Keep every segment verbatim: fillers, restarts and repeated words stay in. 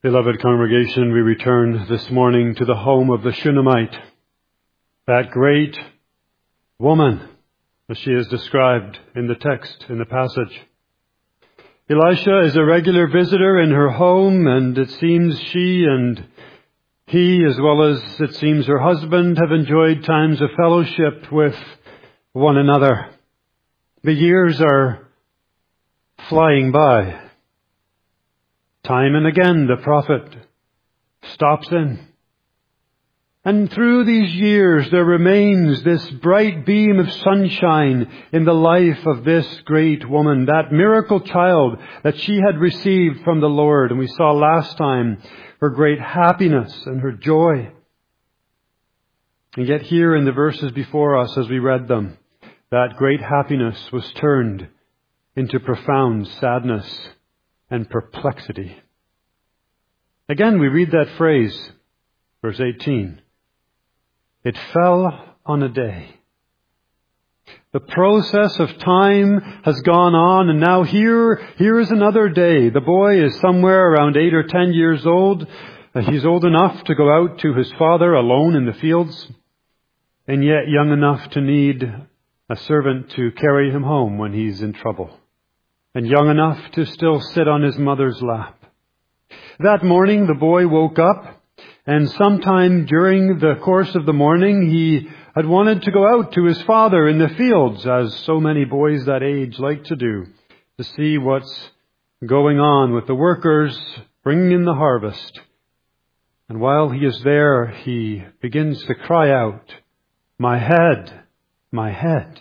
Beloved congregation, we return this morning to the home of the Shunammite, that great woman, as she is described in the text, in the passage. Elisha is a regular visitor in her home, and it seems she and he, as well as it seems her husband, have enjoyed times of fellowship with one another. The years are flying by. Time and again the prophet stops in. And through these years there remains this bright beam of sunshine in the life of this great woman, that miracle child that she had received from the Lord. And we saw last time her great happiness and her joy. And yet here in the verses before us as we read them, that great happiness was turned into profound sadness and perplexity. Again, we read that phrase, verse eighteen. It fell on a day. The process of time has gone on, and now here, here is another day. The boy is somewhere around eight or ten years old. He's old enough to go out to his father alone in the fields, and yet young enough to need a servant to carry him home when he's in trouble, and young enough to still sit on his mother's lap. That morning, the boy woke up, and sometime during the course of the morning, he had wanted to go out to his father in the fields, as so many boys that age like to do, to see what's going on with the workers bringing in the harvest. And while he is there, he begins to cry out, "My head, my head."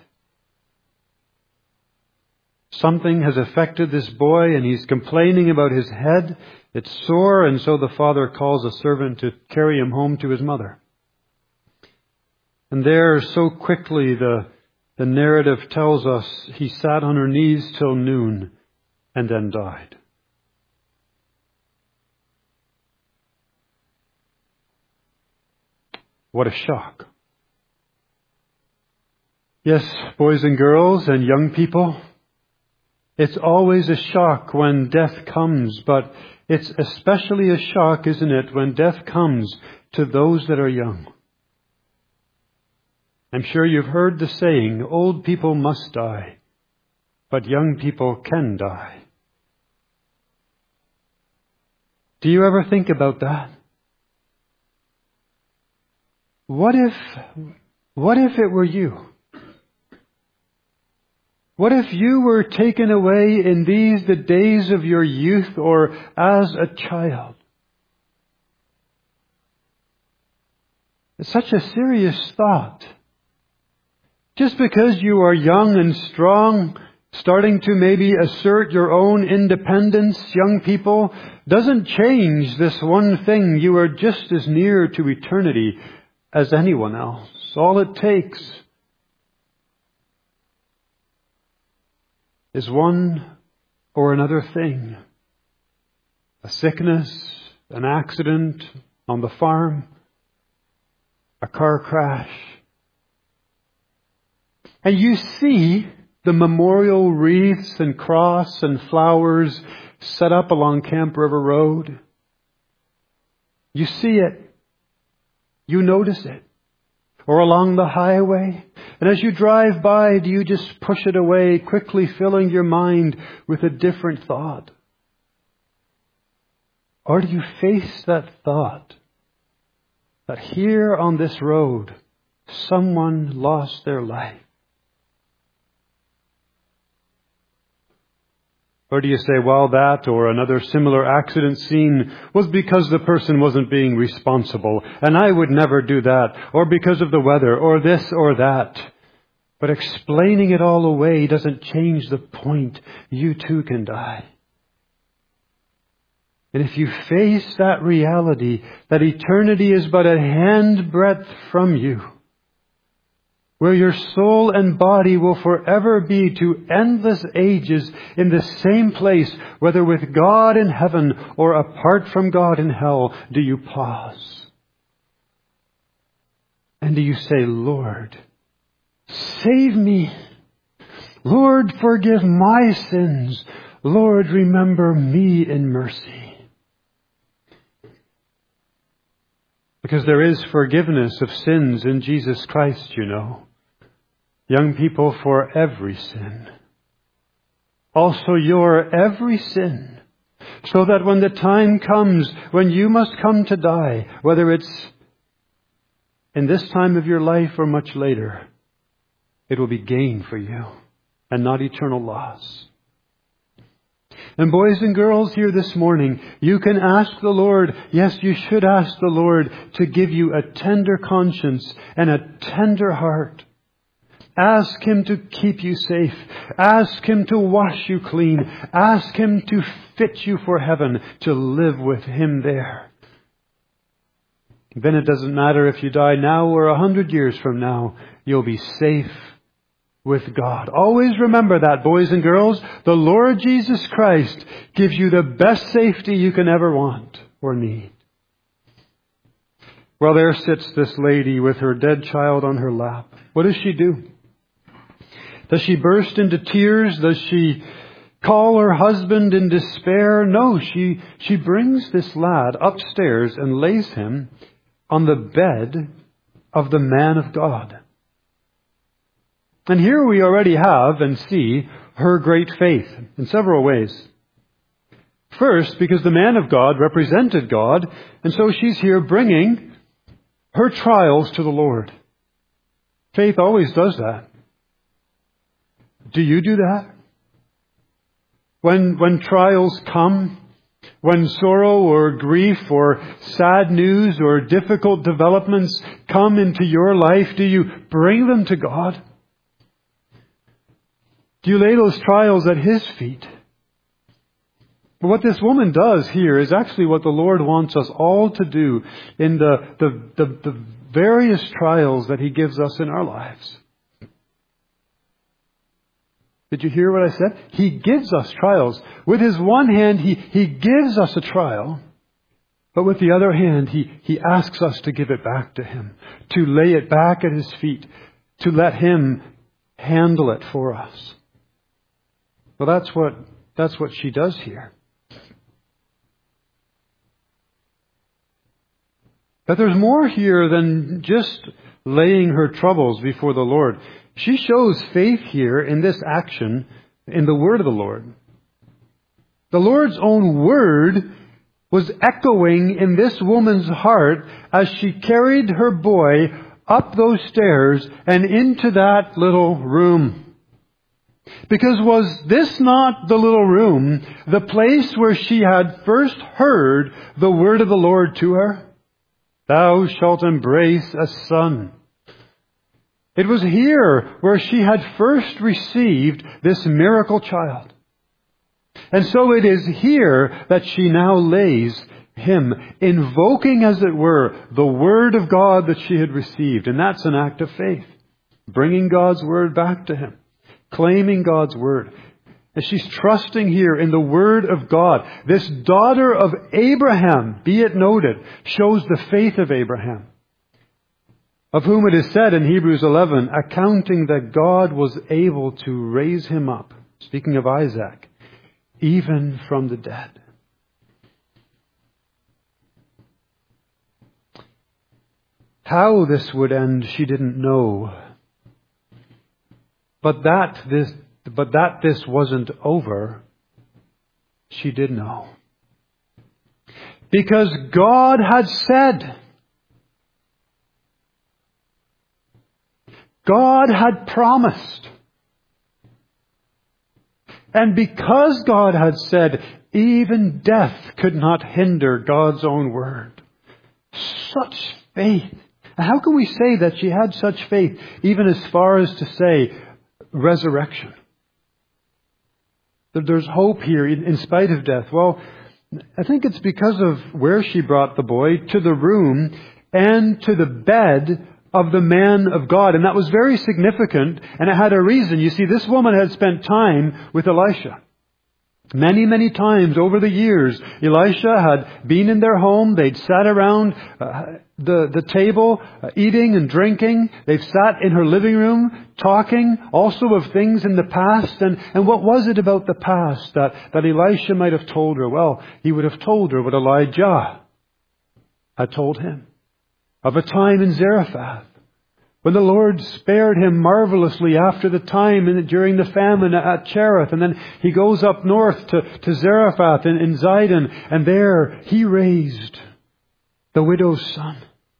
Something has affected this boy, and he's complaining about his head. It's sore, and so the father calls a servant to carry him home to his mother. And there, so quickly, the, the narrative tells us he sat on her knees till noon and then died. What a shock. Yes, boys and girls and young people, it's always a shock when death comes, but it's especially a shock, isn't it, when death comes to those that are young. I'm sure you've heard the saying, old people must die, but young people can die. Do you ever think about that? What if, what if it were you? What if you were taken away in these, the days of your youth, or as a child? It's such a serious thought. Just because you are young and strong, starting to maybe assert your own independence, young people, doesn't change this one thing. You are just as near to eternity as anyone else. All it takes is one or another thing. A sickness, an accident on the farm, a car crash. And you see the memorial wreaths and cross and flowers set up along Camp River Road. You see it. You notice it. Or along the highway. And as you drive by, do you just push it away, quickly filling your mind with a different thought? Or do you face that thought that here on this road, someone lost their life? Or do you say, well, that or another similar accident scene was because the person wasn't being responsible, and I would never do that, or because of the weather, or this or that. But explaining it all away doesn't change the point. You too can die. And if you face that reality, that eternity is but a handbreadth from you, where your soul and body will forever be to endless ages in the same place, whether with God in heaven or apart from God in hell, do you pause? And do you say, Lord, save me. Lord, forgive my sins. Lord, remember me in mercy. Because there is forgiveness of sins in Jesus Christ, you know. Young people, for every sin. Also your every sin. So that when the time comes when you must come to die, whether it's in this time of your life or much later, it will be gain for you and not eternal loss. And boys and girls here this morning, you can ask the Lord, yes, you should ask the Lord to give you a tender conscience and a tender heart. Ask Him to keep you safe. Ask Him to wash you clean. Ask Him to fit you for heaven, to live with Him there. Then it doesn't matter if you die now or a hundred years from now, you'll be safe with God. Always remember that, boys and girls. The Lord Jesus Christ gives you the best safety you can ever want or need. Well, there sits this lady with her dead child on her lap. What does she do? Does she burst into tears? Does she call her husband in despair? No, she, she brings this lad upstairs and lays him on the bed of the man of God. And here we already have and see her great faith in several ways. First, because the man of God represented God, and so she's here bringing her trials to the Lord. Faith always does that. Do you do that? When, when trials come, when sorrow or grief or sad news or difficult developments come into your life, do you bring them to God? Do you lay those trials at His feet? But what this woman does here is actually what the Lord wants us all to do in the, the, the, the various trials that He gives us in our lives. Did you hear what I said? He gives us trials. With His one hand, He, he gives us a trial. But with the other hand, he, he asks us to give it back to Him. To lay it back at His feet. To let Him handle it for us. Well, that's what, that's what she does here. But there's more here than just laying her troubles before the Lord. She shows faith here in this action in the word of the Lord. The Lord's own word was echoing in this woman's heart as she carried her boy up those stairs and into that little room. Because was this not the little room, the place where she had first heard the word of the Lord to her? Thou shalt embrace a son. It was here where she had first received this miracle child. And so it is here that she now lays him, invoking, as it were, the word of God that she had received. And that's an act of faith. Bringing God's word back to him. Claiming God's word. And she's trusting here in the word of God. This daughter of Abraham, be it noted, shows the faith of Abraham. Of whom it is said in Hebrews eleven, accounting that God was able to raise him up, speaking of Isaac, even from the dead. How this would end, she didn't know. But that this, but that this wasn't over, she did know. Because God had said, God had promised. And because God had said, even death could not hinder God's own word. Such faith. And how can we say that she had such faith, even as far as to say resurrection? That there's hope here in spite of death. Well, I think it's because of where she brought the boy, to the room and to the bed of the man of God. And that was very significant, and it had a reason. You see, this woman had spent time with Elisha. Many, many times over the years, Elisha had been in their home. They'd sat around uh, the, the table, uh, eating and drinking. They've sat in her living room, talking also of things in the past. And, and what was it about the past that, that Elisha might have told her? Well, he would have told her what Elijah had told him. of a time in Zarephath, when the Lord spared him marvelously after the time in, during the famine at Cherith. And then he goes up north to, to Zarephath in, in Zidon, and there he raised the widow's son.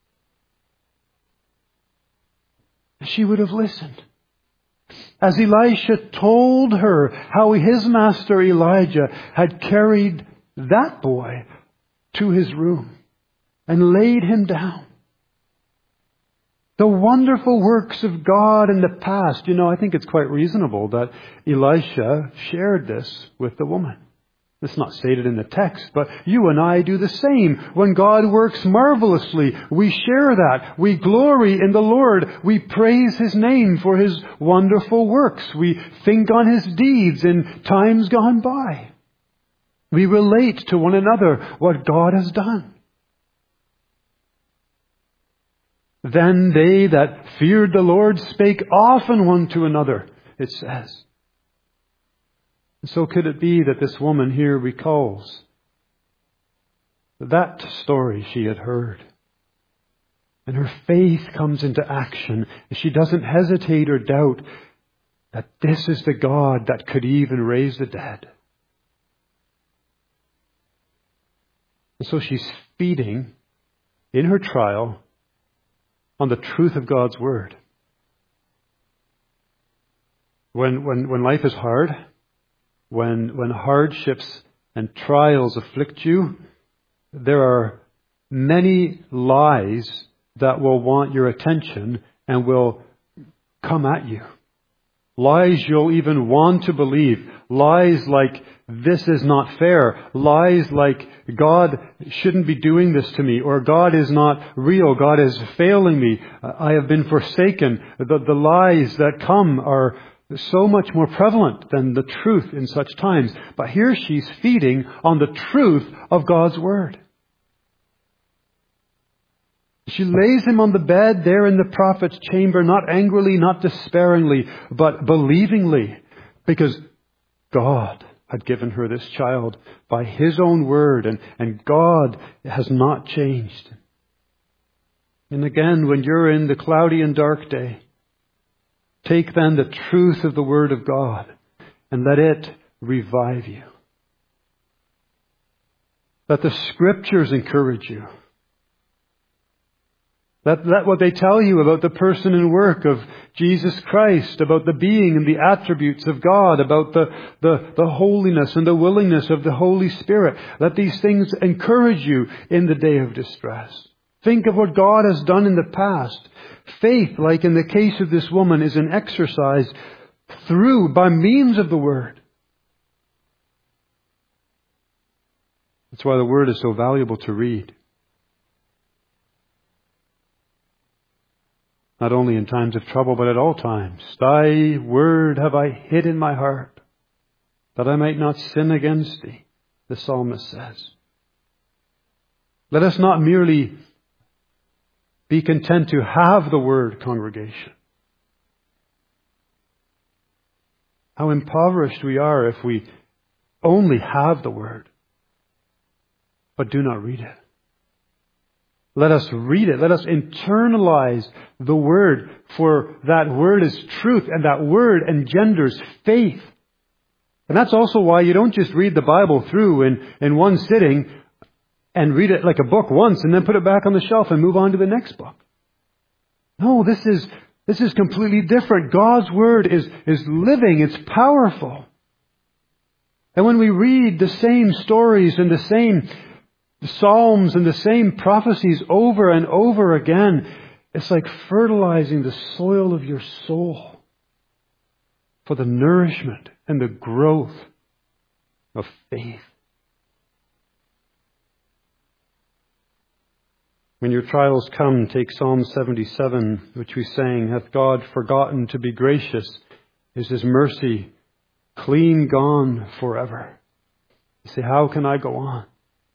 She would have listened. As Elisha told her how his master Elijah had carried that boy to his room and laid him down. The wonderful works of God in the past. You know, I think it's quite reasonable that Elisha shared this with the woman. It's not stated in the text, but you and I do the same. When God works marvelously, we share that. We glory in the Lord. We praise His name for His wonderful works. We think on His deeds in times gone by. We relate to one another what God has done. Then they that feared the Lord spake often one to another, it says. And so could it be that this woman here recalls that story she had heard? And her faith comes into action. She doesn't hesitate or doubt that this is the God that could even raise the dead. And so she's feeding in her trial on the truth of God's Word. When, when, when life is hard, when, when hardships and trials afflict you, there are many lies that will want your attention and will come at you. Lies you'll even want to believe. Lies like, this is not fair. Lies like, God shouldn't be doing this to me. Or God is not real. God is failing me. I have been forsaken. The, the lies that come are so much more prevalent than the truth in such times. But here she's feeding on the truth of God's Word. She lays him on the bed there in the prophet's chamber, not angrily, not despairingly, but believingly, because God had given her this child by His own word, and, and God has not changed. And again, when you're in the cloudy and dark day, take then the truth of the Word of God and let it revive you. Let the Scriptures encourage you. Let, let what they tell you about the person and work of Jesus Christ, about the being and the attributes of God, about the, the, the holiness and the willingness of the Holy Spirit. Let these things encourage you in the day of distress. Think of what God has done in the past. Faith, like in the case of this woman, is an exercise through, by means of the Word. That's why the Word is so valuable to read. Not only in times of trouble, but at all times. Thy word have I hid in my heart, that I might not sin against thee, the psalmist says. Let us not merely be content to have the word, congregation. How impoverished we are if we only have the word, but do not read it. Let us read it. Let us internalize the Word, for that Word is truth, and that Word engenders faith. And that's also why you don't just read the Bible through in, in one sitting and read it like a book once and then put it back on the shelf and move on to the next book. No, this is, this is completely different. God's Word is, is living. It's powerful. And when we read the same stories and the same the Psalms and the same prophecies over and over again, it's like fertilizing the soil of your soul for the nourishment and the growth of faith. When your trials come, take Psalm seventy-seven, which we sang, hath God forgotten to be gracious? Is His mercy clean gone forever? You say, how can I go on?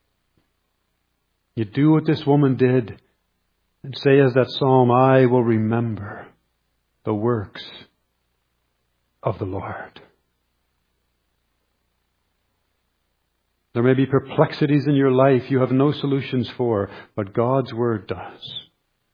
You do what this woman did and say as that psalm, I will remember the works of the Lord. There may be perplexities in your life you have no solutions for, but God's Word does.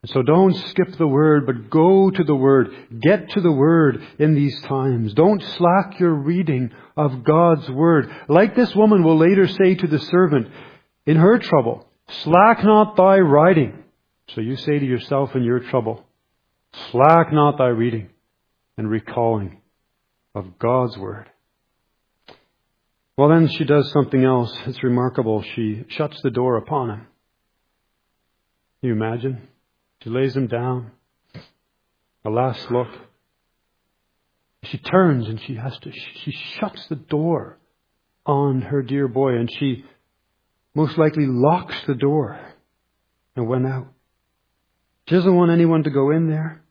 So don't skip the Word, but go to the Word. Get to the Word in these times. Don't slack your reading of God's Word. Like this woman will later say to the servant in her trouble, slack not thy writing. So you say to yourself in your trouble, slack not thy reading and recalling of God's Word. Well, then she does something else. It's remarkable. She shuts the door upon him. Can you imagine? She lays him down. A last look. She turns and she has to, she shuts the door on her dear boy, and she most likely locks the door and went out. She doesn't want anyone to go in there.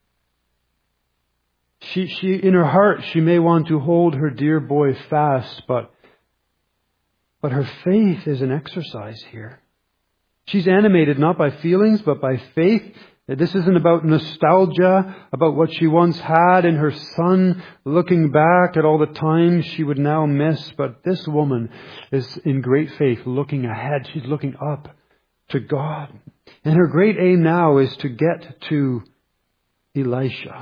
She, she, in her heart, she may want to hold her dear boy fast, but, but her faith is an exercise here. She's animated not by feelings, but by faith. This isn't about nostalgia, about what she once had in her son, looking back at all the times she would now miss. But this woman is in great faith, looking ahead. She's looking up to God. And her great aim now is to get to Elisha.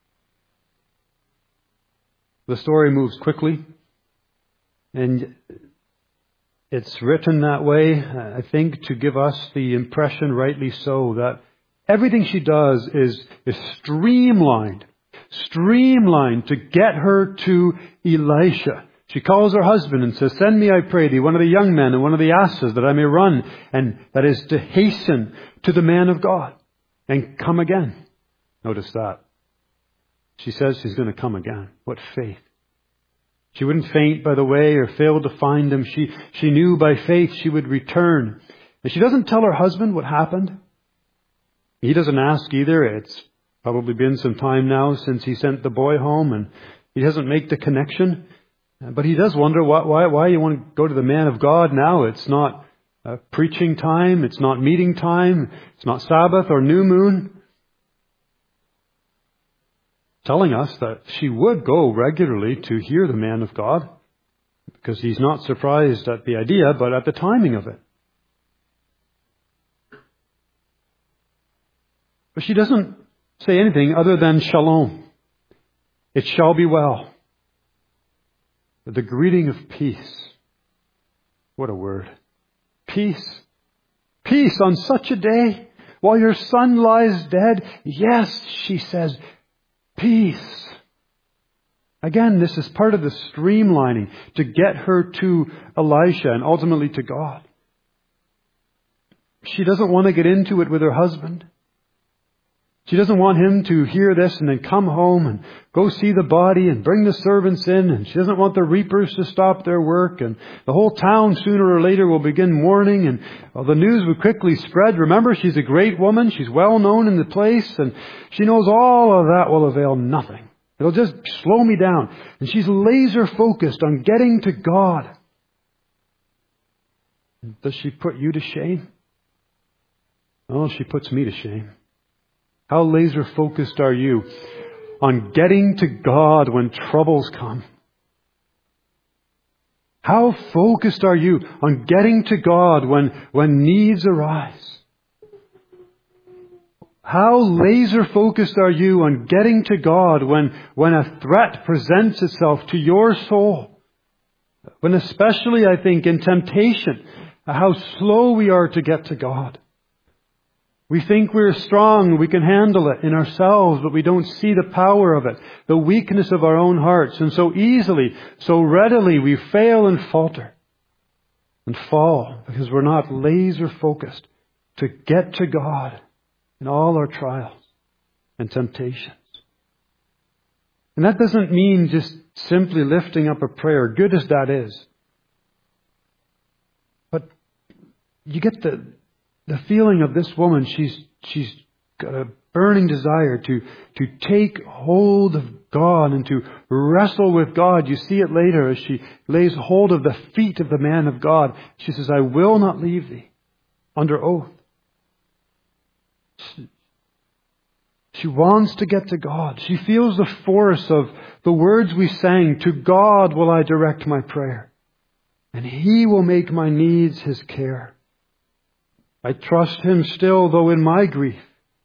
The story moves quickly, and it's written that way, I think, to give us the impression, rightly so, that everything she does is, is streamlined, streamlined to get her to Elisha. She calls her husband and says, send me, I pray thee, one of the young men and one of the asses, that I may run, and that is to hasten to the man of God and come again. Notice that. She says she's going to come again. What faith. She wouldn't faint by the way or fail to find him. She, she knew by faith she would return. And she doesn't tell her husband what happened. He doesn't ask either. It's probably been some time now since he sent the boy home, and he doesn't make the connection. But he does wonder why, why, why you want to go to the man of God now. It's not uh, preaching time. It's not meeting time. It's not Sabbath or new moon. Telling us that she would go regularly to hear the man of God, because he's not surprised at the idea, but at the timing of it. But she doesn't say anything other than shalom. It shall be well. The greeting of peace. What a word. Peace. Peace on such a day while your son lies dead. Yes, she says, peace. Again, this is part of the streamlining to get her to Elisha and ultimately to God. She doesn't want to get into it with her husband. She doesn't want him to hear this and then come home and go see the body and bring the servants in. And she doesn't want the reapers to stop their work. And the whole town sooner or later will begin mourning. And well, the news would quickly spread. Remember, she's a great woman. She's well known in the place. And she knows all of that will avail nothing. It'll just slow me down. And she's laser focused on getting to God. Does she put you to shame? Oh, she puts me to shame. How laser focused are you on getting to God when troubles come? How focused are you on getting to God when, when needs arise? How laser focused are you on getting to God when, when a threat presents itself to your soul? When especially, I think, in temptation, how slow we are to get to God. We think we're strong, we can handle it in ourselves, but we don't see the power of it, the weakness of our own hearts. And so easily, so readily, we fail and falter and fall because we're not laser focused to get to God in all our trials and temptations. And that doesn't mean just simply lifting up a prayer, good as that is. But you get the The feeling of this woman, she's she's got a burning desire to, to take hold of God and to wrestle with God. You see it later as she lays hold of the feet of the man of God. She says, I will not leave thee, under oath. She, she wants to get to God. She feels the force of the words we sang, to God will I direct my prayer, and He will make my needs His care. I trust Him still, though in my grief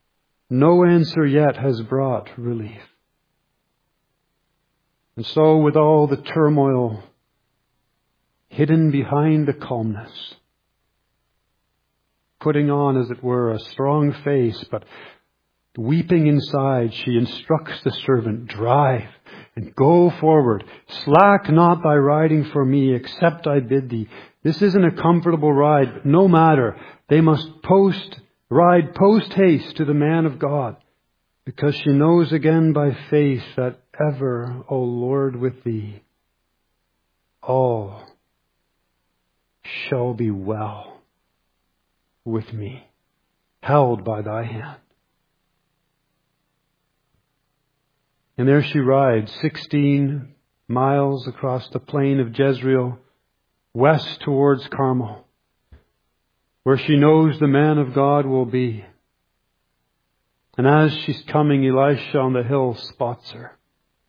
No answer yet has brought relief. And so with all the turmoil hidden behind the calmness, putting on, as it were, a strong face, but weeping inside, she instructs the servant, drive and go forward. Slack not thy riding for me, except I bid thee. This isn't a comfortable ride, but no matter. They must post, ride post haste to the man of God, because she knows again by faith that ever, O Lord, with thee, all shall be well with me, held by thy hand. And there she rides sixteen miles across the plain of Jezreel, west towards Carmel, where she knows the man of God will be. And as she's coming, Elisha on the hill spots her.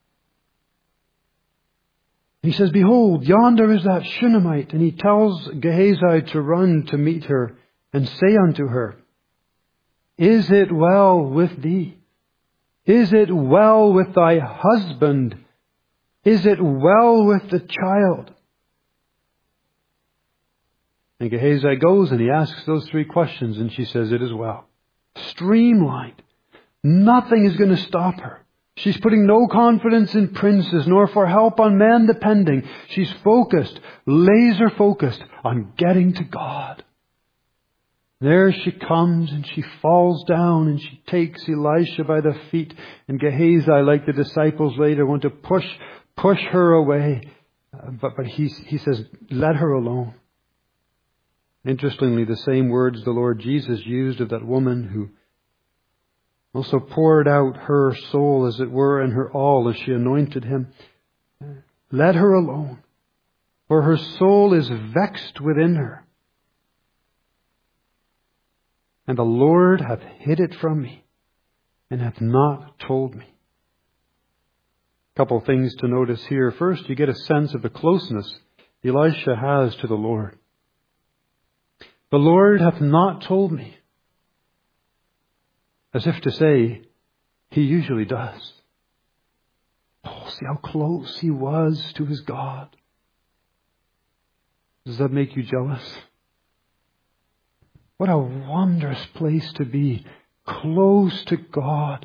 He says, behold, yonder is that Shunammite. And he tells Gehazi to run to meet her and say unto her, is it well with thee? Is it well with thy husband? Is it well with the child? And Gehazi goes and he asks those three questions, and she says, it is well. Streamlined. Nothing is going to stop her. She's putting no confidence in princes, nor for help on man depending. She's focused, laser focused on getting to God. There she comes and she falls down and she takes Elisha by the feet. And Gehazi, like the disciples later, want to push push her away. Uh, but but he, he says, let her alone. Interestingly, the same words the Lord Jesus used of that woman who also poured out her soul, as it were, and her all as she anointed him. Let her alone, for her soul is vexed within her. And the Lord hath hid it from me, and hath not told me. A couple of things to notice here. First, you get a sense of the closeness Elisha has to the Lord. The Lord hath not told me. As if to say, he usually does. Oh, see how close he was to his God. Does that make you jealous? What a wondrous place to be, close to God.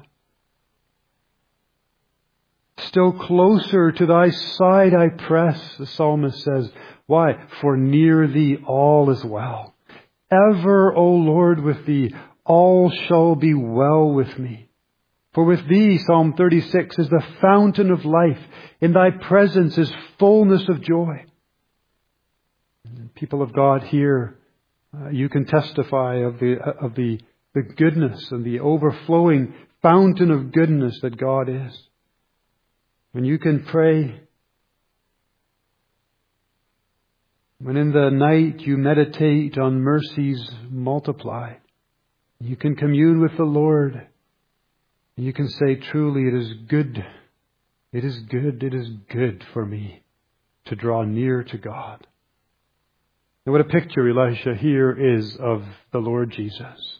Still closer to thy side I press, the psalmist says. Why? For near thee all is well. Ever, O Lord, with thee, all shall be well with me. For with thee, Psalm thirty-six, is the fountain of life. In thy presence is fullness of joy. And people of God, here, uh, you can testify of the of the, the goodness and the overflowing fountain of goodness that God is. When you can pray, when in the night you meditate on mercies multiplied, you can commune with the Lord. And you can say, truly, it is good. It is good. It is good for me to draw near to God. And what a picture Elisha here is of the Lord Jesus,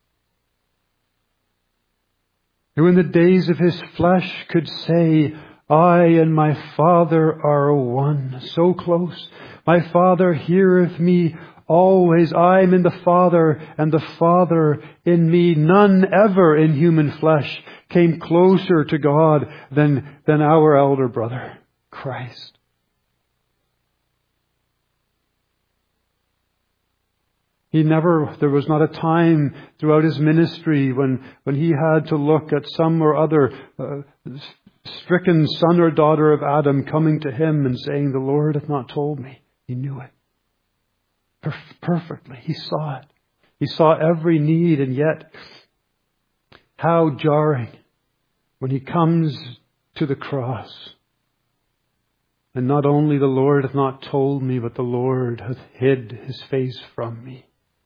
who in the days of his flesh could say, I and my Father are one, so close. My Father heareth me always. I am in the Father, and the Father in me. None ever in human flesh came closer to God than, than our elder brother, Christ. He never, there was not a time throughout his ministry when, when he had to look at some or other uh, stricken son or daughter of Adam coming to him and saying, the Lord hath not told me. He knew it Perf- perfectly. He saw it. He saw every need, and yet how jarring when he comes to the cross. And not only the Lord hath not told me, but the Lord hath hid his face from me.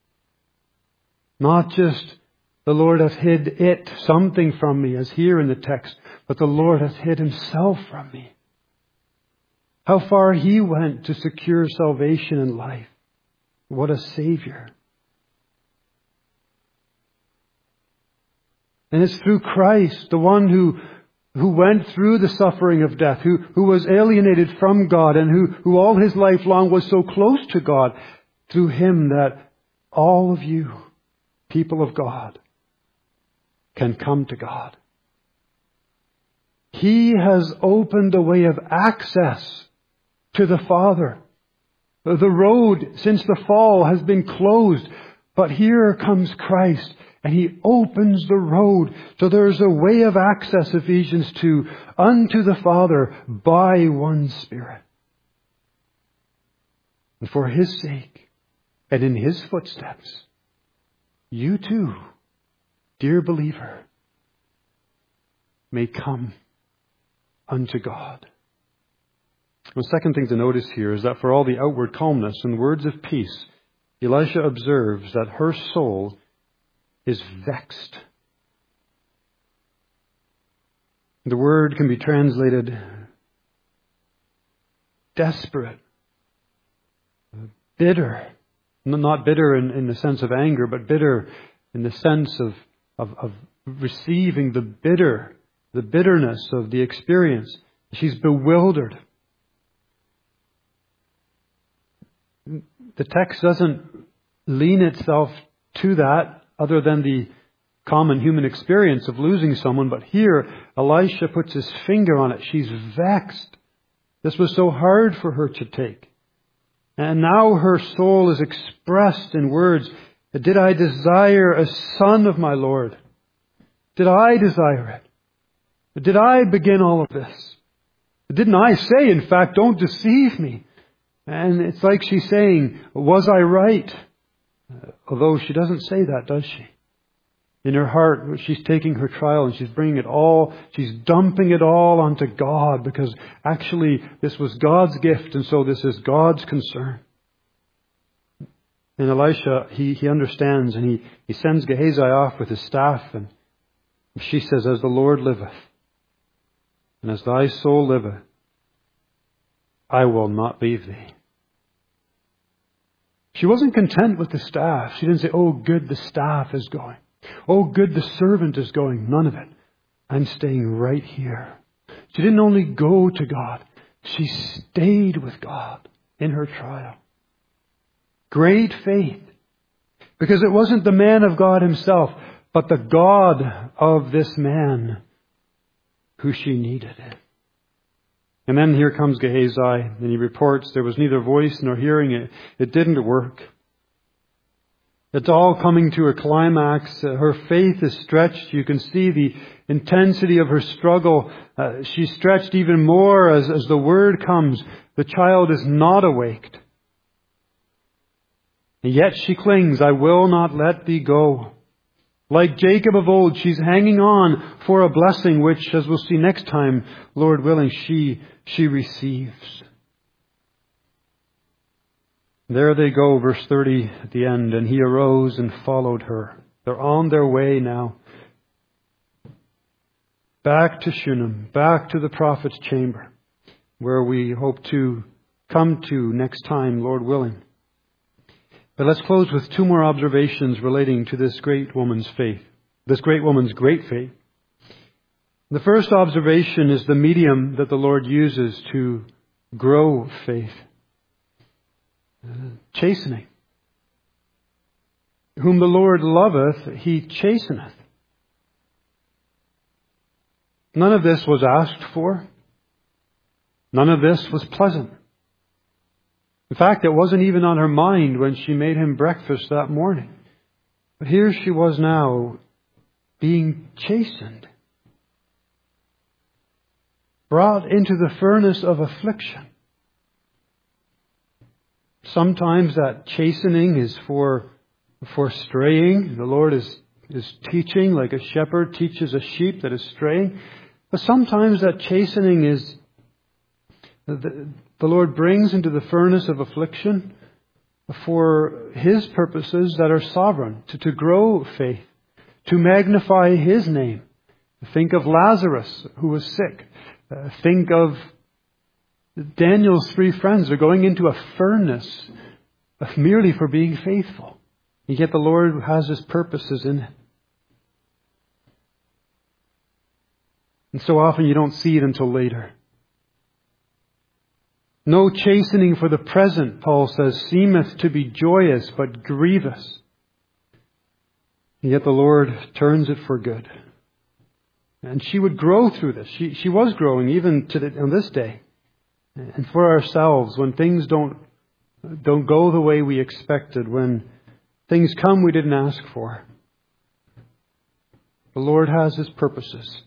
Not just the Lord hath hid it, something from me, as here in the text, but the Lord hath hid himself from me. How far he went to secure salvation and life. What a Savior. And it's through Christ, the one who who went through the suffering of death, who, who was alienated from God, and who, who all his life long was so close to God, through him that all of you, people of God, can come to God. He has opened a way of access to the Father. The road since the fall has been closed, but here comes Christ, and He opens the road. So there's a way of access, Ephesians two, unto the Father by one Spirit. And for His sake, and in His footsteps, you too, dear believer, may come unto God. The second thing to notice here is that for all the outward calmness and words of peace, Elisha observes that her soul is vexed. The word can be translated desperate, bitter. Not bitter in, in the sense of anger, but bitter in the sense of, of, of receiving the bitter, the bitterness of the experience. She's bewildered. The text doesn't lean itself to that other than the common human experience of losing someone. But here, Elisha puts his finger on it. She's vexed. This was so hard for her to take. And now her soul is expressed in words. Did I desire a son of my Lord? Did I desire it? Did I begin all of this? Didn't I say, in fact, don't deceive me? And it's like she's saying, was I right? Although she doesn't say that, does she? In her heart, she's taking her trial and she's bringing it all, she's dumping it all onto God, because actually this was God's gift, and so this is God's concern. And Elisha, he, he understands, and he, he sends Gehazi off with his staff, and she says, as the Lord liveth, and as thy soul liveth, I will not leave thee. She wasn't content with the staff. She didn't say, oh, good, the staff is going. Oh, good, the servant is going. None of it. I'm staying right here. She didn't only go to God. She stayed with God in her trial. Great faith. Because it wasn't the man of God himself, but the God of this man who she needed. And then here comes Gehazi, and he reports there was neither voice nor hearing. It, it didn't work. It's all coming to a climax. Uh, her faith is stretched. You can see the intensity of her struggle. Uh, she's stretched even more as, as the word comes. The child is not awaked. And yet she clings. I will not let thee go. Like Jacob of old, she's hanging on for a blessing which, as we'll see next time, Lord willing, she, she receives. There they go, verse thirty at the end. And he arose and followed her. They're on their way now. Back to Shunem, back to the prophet's chamber, where we hope to come to next time, Lord willing. But let's close with two more observations relating to this great woman's faith. This great woman's great faith. The first observation is the medium that the Lord uses to grow faith. Chastening. Whom the Lord loveth, He chasteneth. None of this was asked for. None of this was pleasant. In fact, it wasn't even on her mind when she made him breakfast that morning. But here she was now, being chastened. Brought into the furnace of affliction. Sometimes that chastening is for, for straying. The Lord is, is teaching like a shepherd teaches a sheep that is straying. But sometimes that chastening is the, the Lord brings into the furnace of affliction for His purposes that are sovereign, to, to grow faith, to magnify His name. Think of Lazarus, who was sick. Uh, think of Daniel's three friends are going into a furnace merely for being faithful. And yet the Lord has His purposes in it. And so often you don't see it until later. No chastening for the present, Paul says, seemeth to be joyous, but grievous. And yet the Lord turns it for good. And she would grow through this. She she was growing even to the, on this day. And for ourselves, when things don't don't go the way we expected, when things come we didn't ask for, the Lord has His purposes.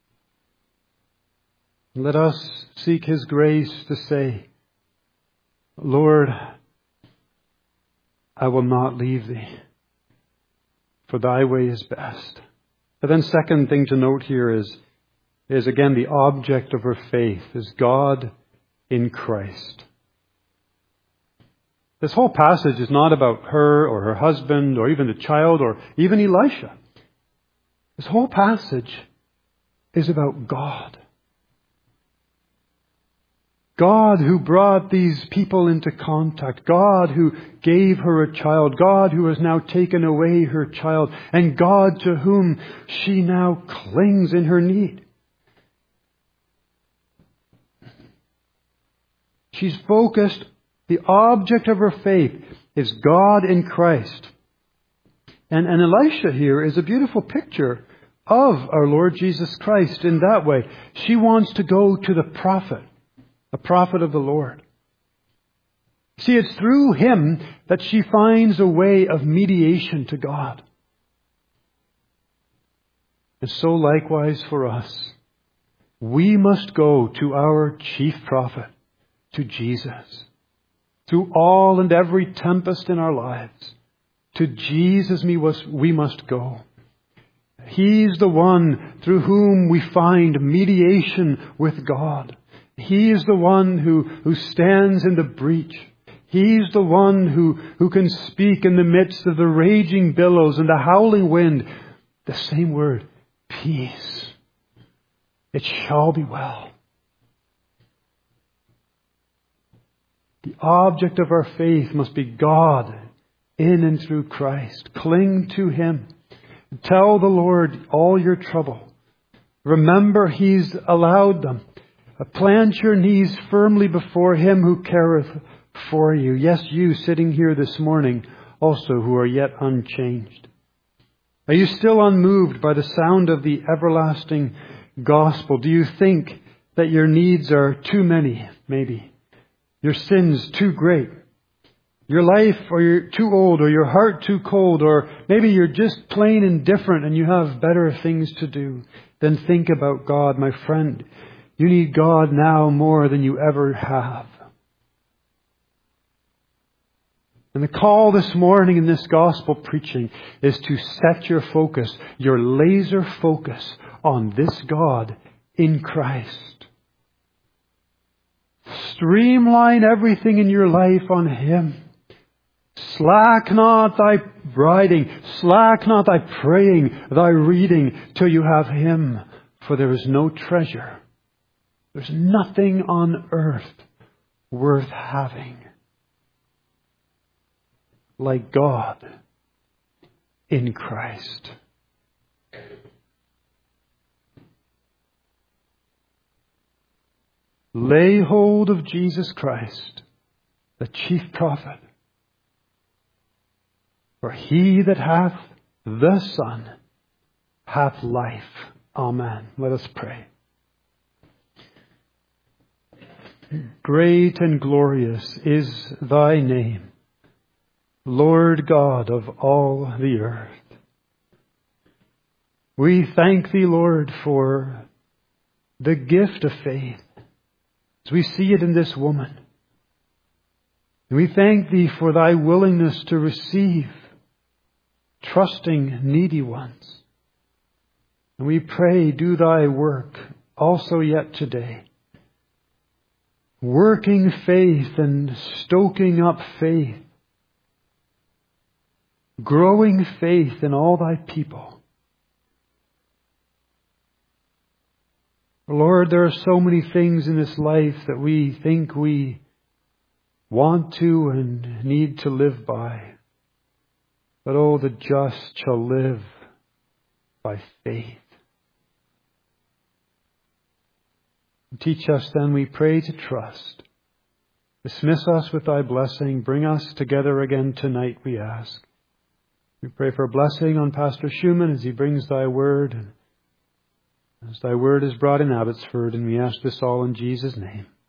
Let us seek His grace to say, Lord, I will not leave Thee, for Thy way is best. But then second thing to note here is, is again the object of her faith is God in Christ. This whole passage is not about her or her husband or even the child or even Elisha. This whole passage is about God. God who brought these people into contact. God who gave her a child. God who has now taken away her child. And God to whom she now clings in her need. She's focused. The object of her faith is God in Christ. And, and Elisha here is a beautiful picture of our Lord Jesus Christ in that way. She wants to go to the prophet. A prophet of the Lord. See, it's through him that she finds a way of mediation to God. And so likewise for us, we must go to our chief prophet, to Jesus. Through all and every tempest in our lives, to Jesus we must go. He's the one through whom we find mediation with God. He is the one who, who stands in the breach. He's the one who, who can speak in the midst of the raging billows and the howling wind. The same word, peace. It shall be well. The object of our faith must be God in and through Christ. Cling to Him. Tell the Lord all your trouble. Remember He's allowed them. Plant your knees firmly before Him who careth for you. Yes, you sitting here this morning also who are yet unchanged. Are you still unmoved by the sound of the everlasting gospel? Do you think that your needs are too many, maybe? Your sins too great? Your life, or you're too old, or your heart too cold, or maybe you're just plain indifferent and you have better things to do than think about God, my friend. You need God now more than you ever have. And the call this morning in this gospel preaching is to set your focus, your laser focus on this God in Christ. Streamline everything in your life on Him. Slack not thy writing, slack not thy praying, thy reading, till you have Him. For there is no treasure. There's nothing on earth worth having like God in Christ. Lay hold of Jesus Christ, the chief prophet. For he that hath the Son hath life. Amen. Let us pray. Great and glorious is Thy name, Lord God of all the earth. We thank Thee, Lord, for the gift of faith, as we see it in this woman. And we thank Thee for Thy willingness to receive trusting needy ones. And we pray, do Thy work also yet today. Working faith and stoking up faith. Growing faith in all Thy people. Lord, there are so many things in this life that we think we want to and need to live by. But oh, the just shall live by faith. Teach us then, we pray, to trust. Dismiss us with thy blessing. Bring us together again tonight, we ask. We pray for blessing on Pastor Schumann as he brings thy word, as thy word is brought in Abbotsford, and we ask this all in Jesus' name.